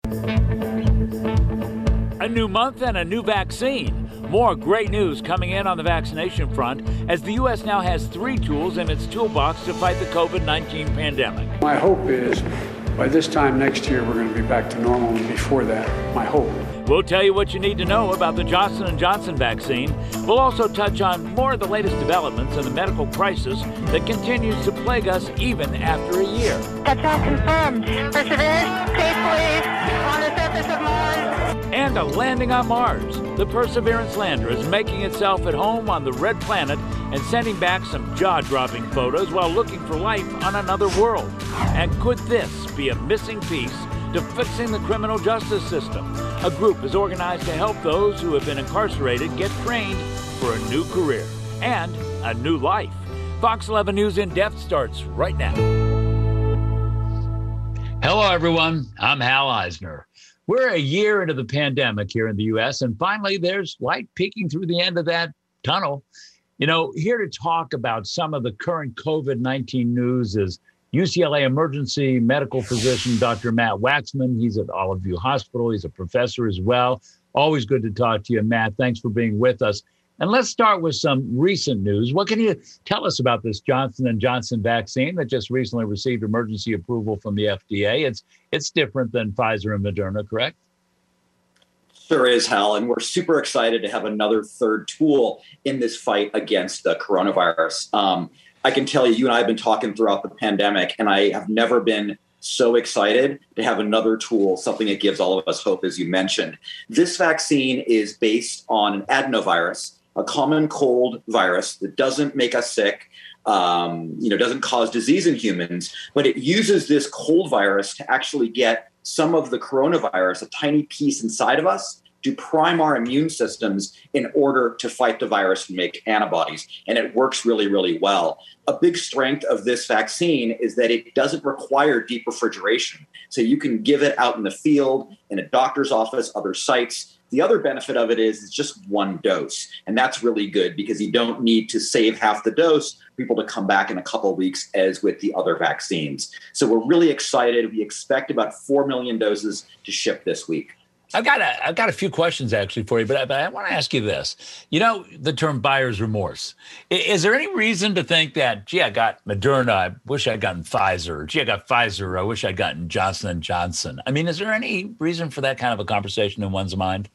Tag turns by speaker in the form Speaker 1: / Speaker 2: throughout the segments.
Speaker 1: A new month and a new vaccine. More great news coming in on the vaccination front as the U.S. now has 3 tools in its toolbox to fight the COVID-19 pandemic.
Speaker 2: My hope is by this time next year, we're going to be back to normal, and before that, my hope.
Speaker 1: We'll tell you what you need to know about the Johnson & Johnson vaccine. We'll also touch on more of the latest developments in the medical crisis that continues to plague us even after a year.
Speaker 3: Touchdown confirmed. Perseverance safely on the surface of Mars.
Speaker 1: And a landing on Mars. The Perseverance lander is making itself at home on the red planet and sending back some jaw-dropping photos while looking for life on another world. And could this be a missing piece to fixing the criminal justice system? A group is organized to help those who have been incarcerated get trained for a new career and a new life. Fox 11 News In Depth starts right now. Hello, everyone. I'm Hal Eisner. We're a year into the pandemic here in the U.S., and finally there's light peeking through the end of that tunnel. You know, here to talk about some of the current COVID-19 news is UCLA emergency medical physician, Dr. Matt Waxman. He's at Olive View Hospital. He's a professor as well. Always good to talk to you, Matt. Thanks for being with us. And let's start with some recent news. What can you tell us about this Johnson & Johnson vaccine that just recently received emergency approval from the FDA? It's different than Pfizer and Moderna, correct?
Speaker 4: Sure is, Hal, and we're super excited to have another third tool in this fight against the coronavirus. I can tell you, you and I have been talking throughout the pandemic, and I have never been so excited to have another tool, something that gives all of us hope, as you mentioned. This vaccine is based on an adenovirus, a common cold virus that doesn't make us sick, doesn't cause disease in humans, but it uses this cold virus to actually get some of the coronavirus, a tiny piece inside of us, to prime our immune systems in order to fight the virus and make antibodies. And it works really, really well. A big strength of this vaccine is that it doesn't require deep refrigeration. So you can give it out in the field, in a doctor's office, other sites. The other benefit of it is it's just one dose. And that's really good because you don't need to save half the dose for people to come back in a couple of weeks as with the other vaccines. So we're really excited. We expect about 4 million doses to ship this week.
Speaker 1: I've got a few questions actually for you, but I want to ask you this. You know, the term buyer's remorse. Is there any reason to think that, gee, I got Moderna, I wish I'd gotten Pfizer, gee, I got Pfizer, I wish I'd gotten Johnson & Johnson? I mean, is there any reason for that kind of a conversation in one's mind?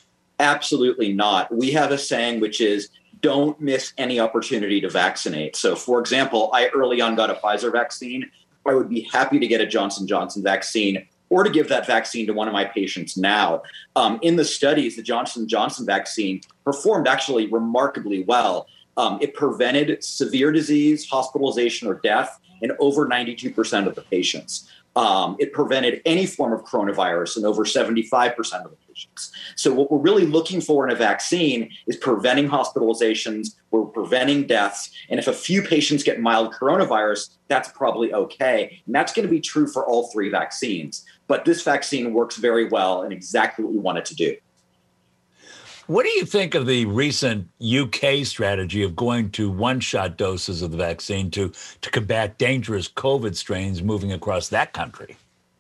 Speaker 4: Absolutely not. We have a saying, which is, don't miss any opportunity to vaccinate. So, for example, I early on got a Pfizer vaccine. I would be happy to get a Johnson & Johnson vaccine or to give that vaccine to one of my patients now. In the studies, the Johnson & Johnson vaccine performed actually remarkably well. It prevented severe disease, hospitalization, or death in over 92% of the patients. It prevented any form of coronavirus in over 75% of the patients. So what we're really looking for in a vaccine is preventing hospitalizations, we're preventing deaths, and if a few patients get mild coronavirus, that's probably okay. And that's going to be true for all 3 vaccines. But this vaccine works very well and exactly what we want it to do.
Speaker 1: What do you think of the recent UK strategy of going to one-shot doses of the vaccine to combat dangerous COVID strains moving across that country?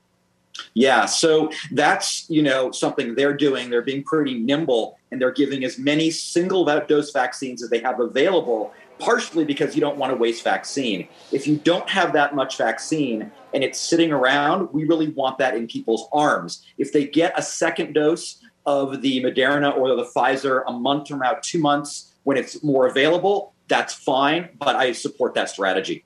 Speaker 4: Yeah, so that's, something they're doing. They're being pretty nimble, and they're giving as many single-dose vaccines as they have available, partially because you don't want to waste vaccine. If you don't have that much vaccine and it's sitting around, we really want that in people's arms. If they get a second dose of the Moderna or the Pfizer a month from now, 2 months, when it's more available, that's fine, but I support that strategy.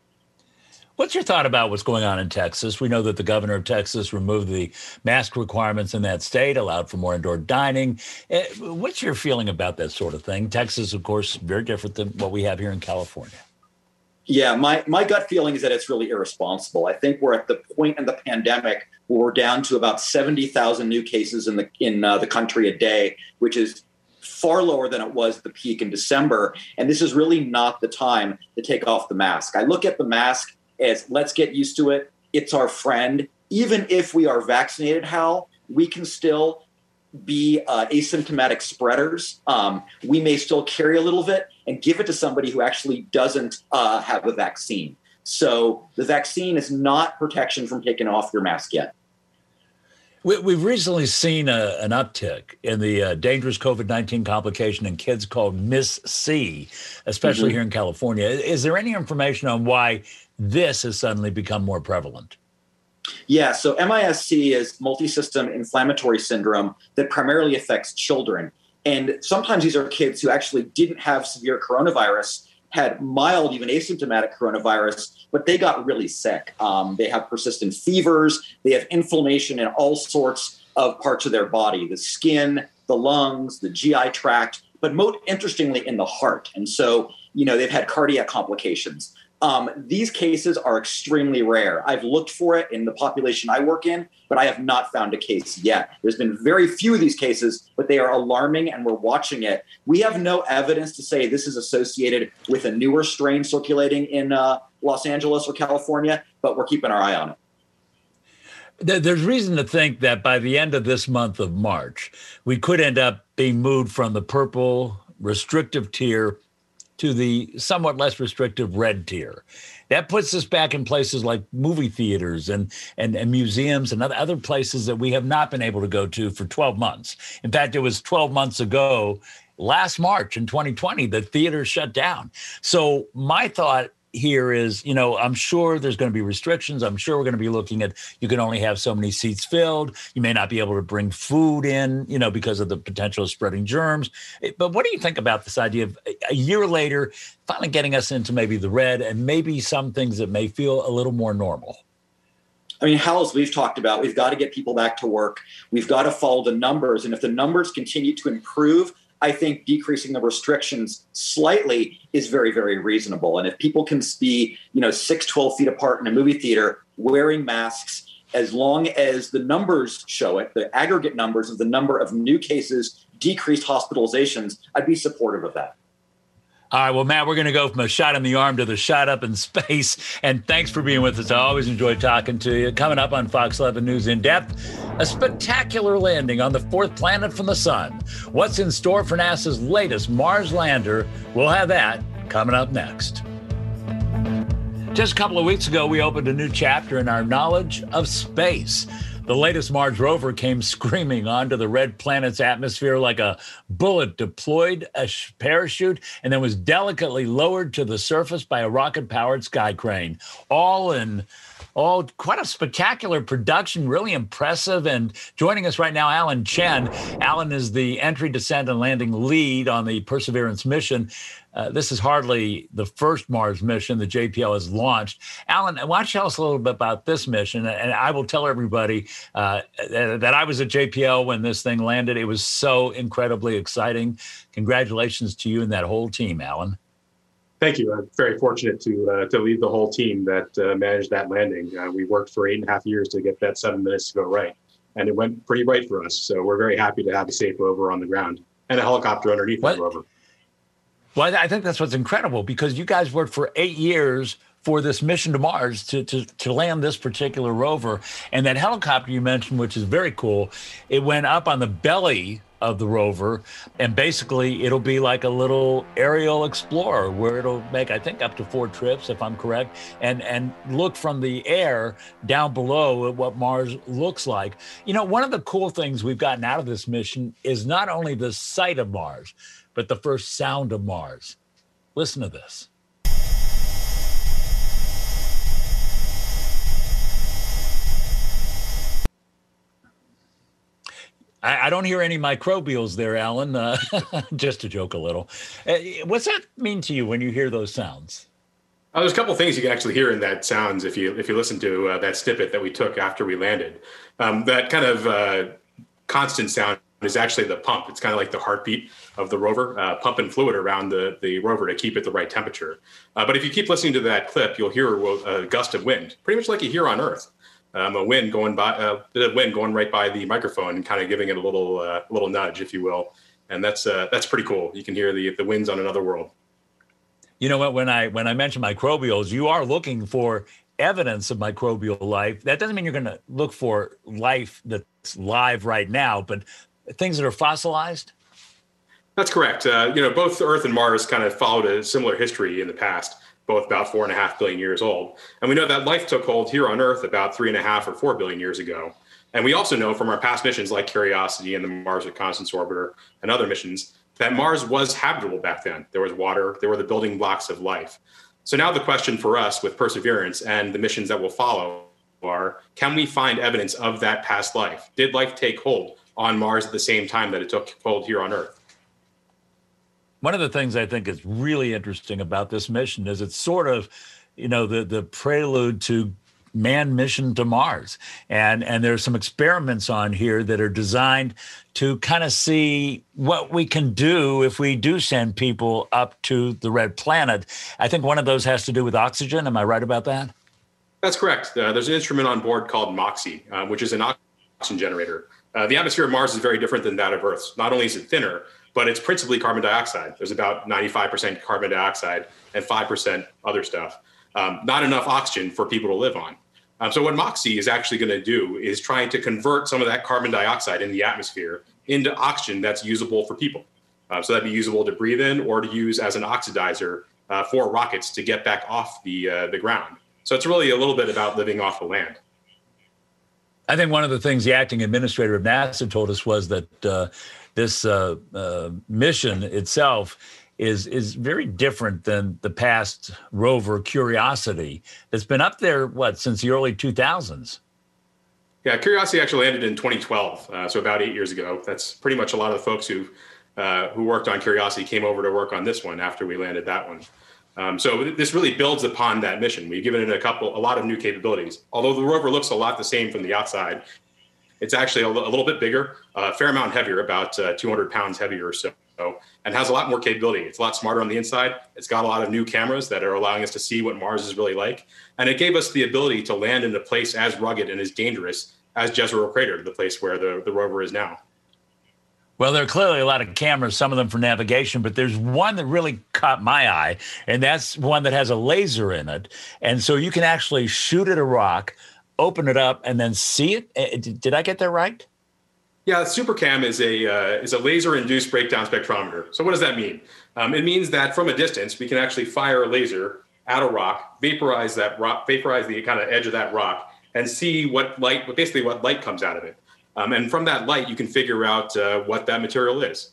Speaker 1: What's your thought about what's going on in Texas? We know that the governor of Texas removed the mask requirements in that state, allowed for more indoor dining. What's your feeling about that sort of thing? Texas, of course, very different than what we have here in California.
Speaker 4: Yeah, my gut feeling is that it's really irresponsible. I think we're at the point in the pandemic where we're down to about 70,000 new cases in the country a day, which is far lower than it was at the peak in December. And this is really not the time to take off the mask. I look at the mask as let's get used to it. It's our friend. Even if we are vaccinated, Hal, we can still be asymptomatic spreaders. We may still carry a little bit and give it to somebody who actually doesn't have a vaccine. So the vaccine is not protection from taking off your mask yet.
Speaker 1: We've recently seen an uptick in the dangerous COVID-19 complication in kids called MIS-C, especially here in California. Is there any information on why this has suddenly become more prevalent?
Speaker 4: Yeah, so MIS-C is multisystem inflammatory syndrome that primarily affects children. And sometimes these are kids who actually didn't have severe coronavirus, had mild, even asymptomatic coronavirus, but they got really sick. They have persistent fevers. They have inflammation in all sorts of parts of their body, the skin, the lungs, the GI tract, but most interestingly in the heart. And so, they've had cardiac complications. These cases are extremely rare. I've looked for it in the population I work in, but I have not found a case yet. There's been very few of these cases, but they are alarming and we're watching it. We have no evidence to say this is associated with a newer strain circulating in Los Angeles or California, but we're keeping our eye on it.
Speaker 1: There's reason to think that by the end of this month of March, we could end up being moved from the purple restrictive tier to the somewhat less restrictive red tier. That puts us back in places like movie theaters and museums and other places that we have not been able to go to for 12 months. In fact, it was 12 months ago, last March in 2020, the theaters shut down. So my thought here is, I'm sure there's going to be restrictions. I'm sure we're going to be looking at, you can only have so many seats filled. You may not be able to bring food in, because of the potential of spreading germs. But what do you think about this idea of a year later, finally getting us into maybe the red and maybe some things that may feel a little more normal?
Speaker 4: I mean, Hal, as we've talked about, we've got to get people back to work. We've got to follow the numbers. And if the numbers continue to improve, I think decreasing the restrictions slightly is very, very reasonable. And if people can be, 12 feet apart in a movie theater wearing masks, as long as the numbers show it, the aggregate numbers of the number of new cases, decreased hospitalizations, I'd be supportive of that.
Speaker 1: All right, well, Matt, we're going to go from a shot in the arm to the shot up in space. And thanks for being with us. I always enjoy talking to you. Coming up on Fox 11 News In Depth, a spectacular landing on the fourth planet from the sun. What's in store for NASA's latest Mars lander? We'll have that coming up next. Just a couple of weeks ago, we opened a new chapter in our knowledge of space. The latest Mars rover came screaming onto the red planet's atmosphere like a bullet deployed a parachute and then was delicately lowered to the surface by a rocket-powered sky crane. All quite a spectacular production, really impressive. And joining us right now, Alan Chen. Alan is the entry, descent, and landing lead on the Perseverance mission. This is hardly the first Mars mission that JPL has launched. Alan, why don't you tell us a little bit about this mission? And I will tell everybody that I was at JPL when this thing landed. It was so incredibly exciting. Congratulations to you and that whole team, Alan.
Speaker 5: Thank you. I'm very fortunate to lead the whole team that managed that landing. We worked for 8.5 years to get that 7 minutes to go right, and it went pretty right for us. So we're very happy to have a safe rover on the ground and a helicopter underneath the rover.
Speaker 1: Well, I think that's what's incredible, because you guys worked for 8 years for this mission to Mars to land this particular rover. And that helicopter you mentioned, which is very cool, it went up on the belly of the rover, and basically it'll be like a little aerial explorer where it'll make, I think, up to 4 trips, if I'm correct, and look from the air down below at what Mars looks like. One of the cool things we've gotten out of this mission is not only the sight of Mars, but the first sound of Mars. Listen to this. I don't hear any microbials there, Alan, just to joke a little. What's that mean to you when you hear those sounds?
Speaker 5: There's a couple of things you can actually hear in that sounds if you listen to that snippet that we took after we landed. That kind of constant sound is actually the pump. It's kind of like the heartbeat of the rover, pumping fluid around the rover to keep it the right temperature. But if you keep listening to that clip, you'll hear a gust of wind, pretty much like you hear on Earth. A wind going right by the microphone and kind of giving it a little nudge, if you will. And that's pretty cool. You can hear the winds on another world.
Speaker 1: You know what? When I mention microbials, you are looking for evidence of microbial life. That doesn't mean you're going to look for life that's live right now, but things that are fossilized.
Speaker 5: That's correct. Both Earth and Mars kind of followed a similar history in the past, both about 4.5 billion years old. And we know that life took hold here on Earth about 3.5 or 4 billion years ago. And we also know from our past missions like Curiosity and the Mars Reconnaissance Orbiter and other missions that Mars was habitable back then. There was water, there were the building blocks of life. So now the question for us with Perseverance and the missions that will follow are, can we find evidence of that past life? Did life take hold on Mars at the same time that it took hold here on Earth?
Speaker 1: One of the things I think is really interesting about this mission is it's sort of, the prelude to manned mission to Mars. And there's some experiments on here that are designed to kind of see what we can do if we do send people up to the red planet. I think one of those has to do with oxygen. Am I right about that?
Speaker 5: That's correct. There's an instrument on board called MOXIE, which is an oxygen generator. The atmosphere of Mars is very different than that of Earth. Not only is it thinner, but it's principally carbon dioxide. There's about 95% carbon dioxide and 5% other stuff. Not enough oxygen for people to live on. So what MOXIE is actually going to do is trying to convert some of that carbon dioxide in the atmosphere into oxygen that's usable for people. So that'd be usable to breathe in or to use as an oxidizer for rockets to get back off the ground. So it's really a little bit about living off the land.
Speaker 1: I think one of the things the acting administrator of NASA told us was that this mission itself is very different than the past rover Curiosity that's been up there, since the early 2000s?
Speaker 5: Yeah, Curiosity actually landed in 2012, so about 8 years ago. That's pretty much a lot of the folks who worked on Curiosity came over to work on this one after we landed that one. So this really builds upon that mission. We've given it a lot of new capabilities. Although the rover looks a lot the same from the outside, it's actually a little bit bigger, a fair amount heavier, about 200 pounds heavier or so, and has a lot more capability. It's a lot smarter on the inside. It's got a lot of new cameras that are allowing us to see what Mars is really like. And it gave us the ability to land in a place as rugged and as dangerous as Jezero Crater, the place where the rover is now.
Speaker 1: Well, there are clearly a lot of cameras, some of them for navigation, but there's one that really caught my eye, and that's one that has a laser in it. And so you can actually shoot at a rock, open it up, and then see it. Did I get that right?
Speaker 5: Yeah, SuperCam is a laser-induced breakdown spectrometer. So what does that mean? It means that from a distance, we can actually fire a laser at a rock, vaporize the kind of edge of that rock, and see what light comes out of it. And from that light, you can figure out what that material is.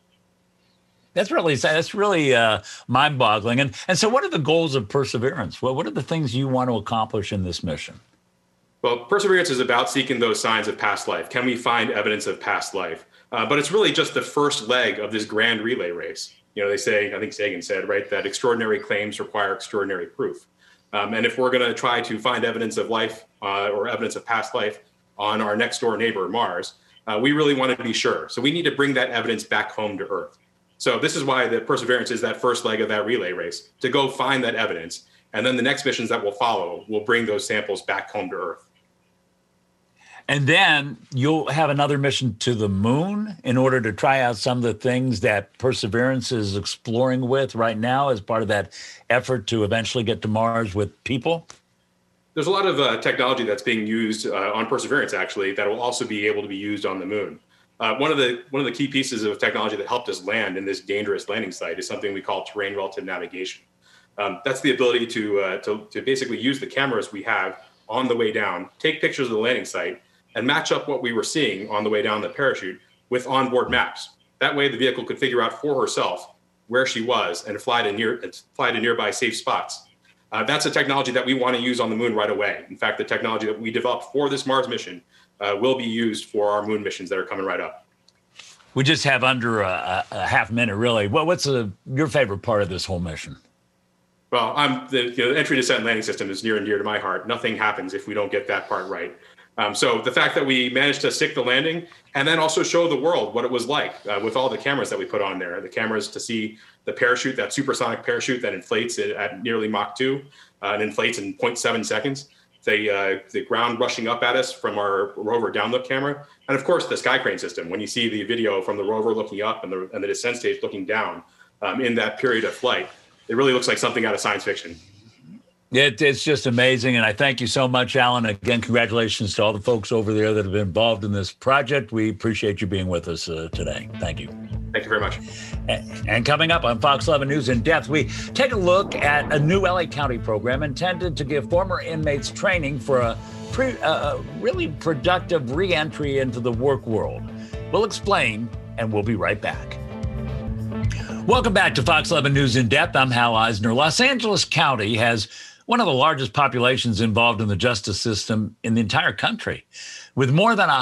Speaker 1: That's really mind-boggling. And so what are the goals of Perseverance? What are the things you want to accomplish in this mission?
Speaker 5: Well, Perseverance is about seeking those signs of past life. Can we find evidence of past life? But it's really just the first leg of this grand relay race. They say, I think Sagan said, right, that extraordinary claims require extraordinary proof. And if we're going to try to find evidence of life or evidence of past life on our next door neighbor, Mars, we really want to be sure. So we need to bring that evidence back home to Earth. So this is why the Perseverance is that first leg of that relay race, to go find that evidence. And then the next missions that will follow will bring those samples back home to Earth.
Speaker 1: And then you'll have another mission to the moon in order to try out some of the things that Perseverance is exploring with right now as part of that effort to eventually get to Mars with people?
Speaker 5: There's a lot of technology that's being used on Perseverance, actually, that will also be able to be used on the moon. One of the key pieces of technology that helped us land in this dangerous landing site is something we call terrain relative navigation. That's the ability to basically use the cameras we have on the way down, take pictures of the landing site, and match up what we were seeing on the way down the parachute with onboard maps. That way the vehicle could figure out for herself where she was and fly to nearby safe spots. That's a technology that we want to use on the moon right away. In fact, the technology that we developed for this Mars mission will be used for our moon missions that are coming right up.
Speaker 1: We just have under a half minute, really. What's your favorite part of this whole mission?
Speaker 5: Well, the entry, descent, and landing system is near and dear to my heart. Nothing happens if we don't get that part right. So the fact that we managed to stick the landing and then also show the world what it was like with all the cameras that we put on there, the cameras to see the parachute, that supersonic parachute that inflates at nearly Mach 2 and inflates in 0.7 seconds, the ground rushing up at us from our rover downlook camera, and of course the sky crane system. When you see the video from the rover looking up and the descent stage looking down in that period of flight, it really looks like something out of science fiction.
Speaker 1: It's just amazing, and I thank you so much, Alan. Again, congratulations to all the folks over there that have been involved in this project. We appreciate you being with us today. Thank you.
Speaker 5: Thank you very much.
Speaker 1: And coming up on Fox 11 News in Depth, we take a look at a new LA County program intended to give former inmates training for a really productive re-entry into the work world. We'll explain, and we'll be right back. Welcome back to Fox 11 News in Depth. I'm Hal Eisner. Los Angeles County has one of the largest populations involved in the justice system in the entire country, with more than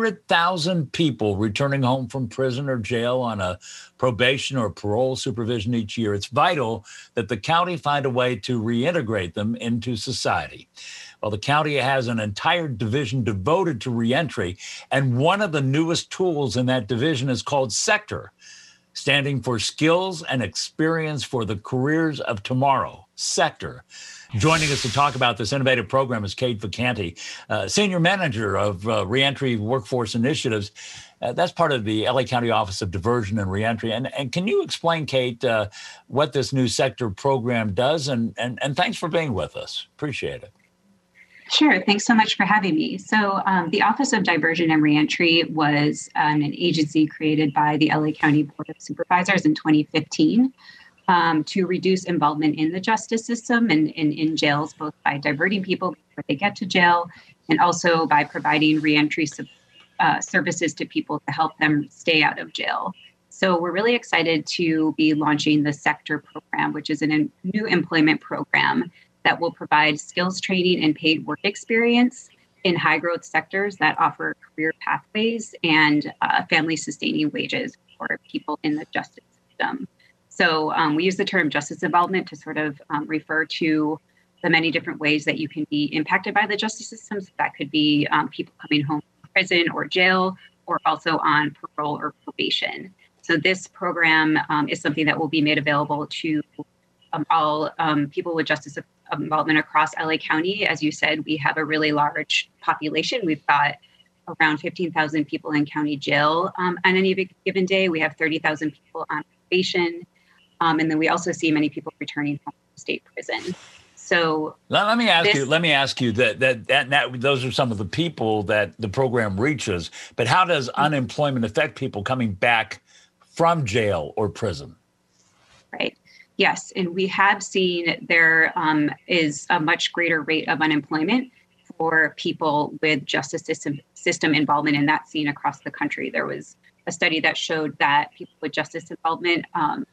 Speaker 1: 100,000 people returning home from prison or jail on a probation or parole supervision each year. It's vital that the county find a way to reintegrate them into society. Well, the county has an entire division devoted to reentry, and one of the newest tools in that division is called Sector, standing for Skills and Experience for the Careers of Tomorrow, Sector. Joining us to talk about this innovative program is Kate Vacanti, Senior Manager of Reentry Workforce Initiatives. That's part of the LA County Office of Diversion and Reentry. And can you explain, Kate, what this new Sector program does? And thanks for being with us. Appreciate it.
Speaker 6: Sure. Thanks so much for having me. So the Office of Diversion and Reentry was an agency created by the LA County Board of Supervisors in 2015 to reduce involvement in the justice system and in jails, both by diverting people before they get to jail and also by providing reentry services to people to help them stay out of jail. So we're really excited to be launching the Sector program, which is a new employment program that will provide skills training and paid work experience in high growth sectors that offer career pathways and family sustaining wages for people in the justice system. So we use the term justice involvement to sort of refer to the many different ways that you can be impacted by the justice system. So that could be people coming home from prison or jail, or also on parole or probation. So this program is something that will be made available to all people with justice involvement across LA County. As you said, we have a really large population. We've got around 15,000 people in county jail on any given day. We have 30,000 people on probation. And then we also see many people returning home from state prison. So
Speaker 1: let me ask you that those are some of the people that the program reaches, but how does unemployment affect people coming back from jail or prison?
Speaker 6: Right. Yes. And we have seen there is a much greater rate of unemployment for people with justice system involvement, and that's seen across the country. There was a study that showed that people with justice involvement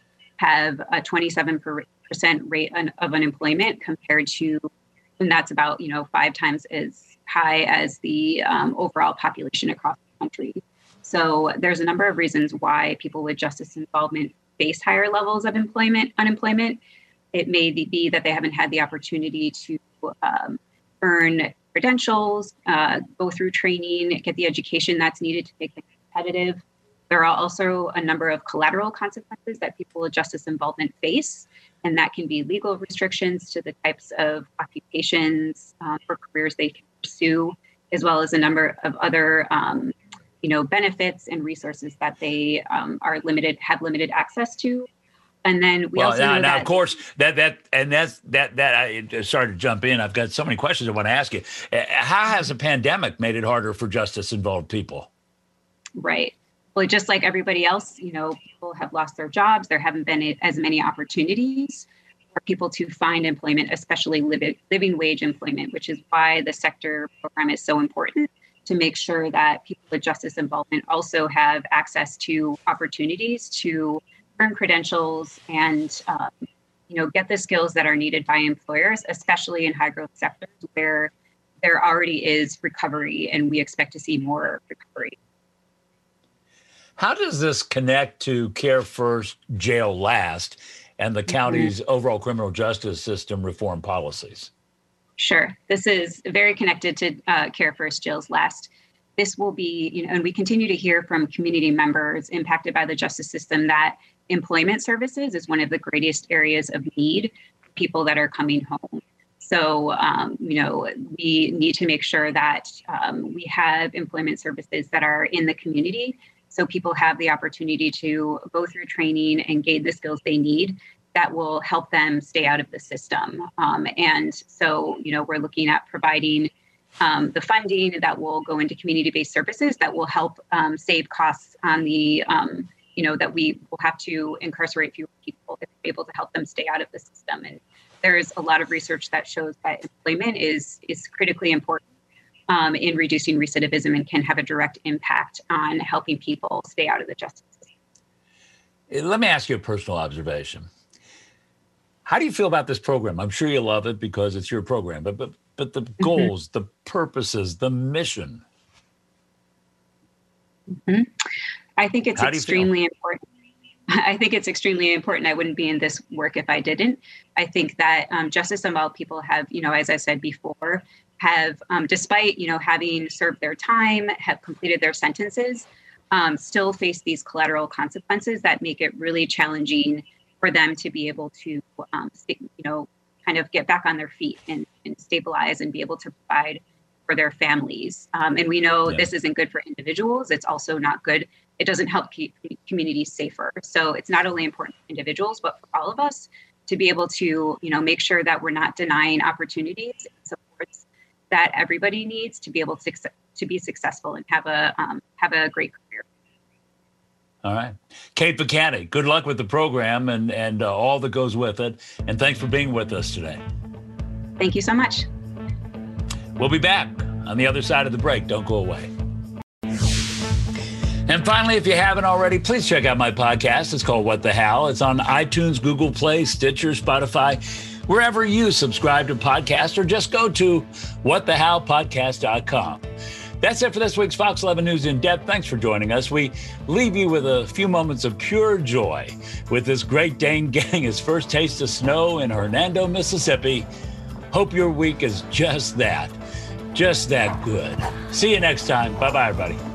Speaker 6: have a 27% rate of unemployment compared to, and that's about 5 times as high as the overall population across the country. So there's a number of reasons why people with justice involvement face higher levels of unemployment. It may be that they haven't had the opportunity to earn credentials, go through training, get the education that's needed to make them competitive. There are also a number of collateral consequences that people with justice involvement face, and that can be legal restrictions to the types of occupations or careers they can pursue, as well as a number of other benefits and resources that they have limited access to. And then we also know that,
Speaker 1: of course, that I started to jump in. I've got so many questions I want to ask you. How has the pandemic made it harder for justice-involved people?
Speaker 6: Right. Well, just like everybody else, people have lost their jobs. There haven't been as many opportunities for people to find employment, especially living wage employment, which is why the Sector program is so important, to make sure that people with justice involvement also have access to opportunities to earn credentials and, get the skills that are needed by employers, especially in high growth sectors where there already is recovery and we expect to see more recovery. How
Speaker 1: does this connect to Care First, Jail Last and the county's overall criminal justice system reform policies?
Speaker 6: Sure. This is very connected to Care First, Jails Last. This will be, and we continue to hear from community members impacted by the justice system that employment services is one of the greatest areas of need for people that are coming home. So, we need to make sure that we have employment services that are in the community, so people have the opportunity to go through training and gain the skills they need that will help them stay out of the system. And so, we're looking at providing the funding that will go into community-based services that will help save costs on the, that we will have to incarcerate fewer people if we're able to help them stay out of the system. And there's a lot of research that shows that employment is critically important in reducing recidivism and can have a direct impact on helping people stay out of the justice system.
Speaker 1: Let me ask you a personal observation. How do you feel about this program? I'm sure you love it because it's your program, but the goals, the purposes, the mission.
Speaker 6: I think it's extremely important. I think it's extremely important. I wouldn't be in this work if I didn't. I think that Justice Unveiled people have, as I said before, have, despite, having served their time, have completed their sentences, still face these collateral consequences that make it really challenging for them to be able to, kind of get back on their feet and stabilize and be able to provide for their families. And we know this isn't good for individuals. It's also not good. It doesn't help keep communities safer. So it's not only important for individuals, but for all of us to be able to, make sure that we're not denying opportunities and supports that everybody needs to be able to be successful and have a great career.
Speaker 1: All right. Kate Buchanan, good luck with the program and all that goes with it. And thanks for being with us today.
Speaker 6: Thank you so much.
Speaker 1: We'll be back on the other side of the break. Don't go away. And finally, if you haven't already, please check out my podcast. It's called What the Hal. It's on iTunes, Google Play, Stitcher, Spotify, wherever you subscribe to podcasts, or just go to whatthehalpodcast.com. That's it for this week's Fox 11 News in Depth. Thanks for joining us. We leave you with a few moments of pure joy with this Great Dane getting his first taste of snow in Hernando, Mississippi. Hope your week is just that good. See you next time. Bye-bye, everybody.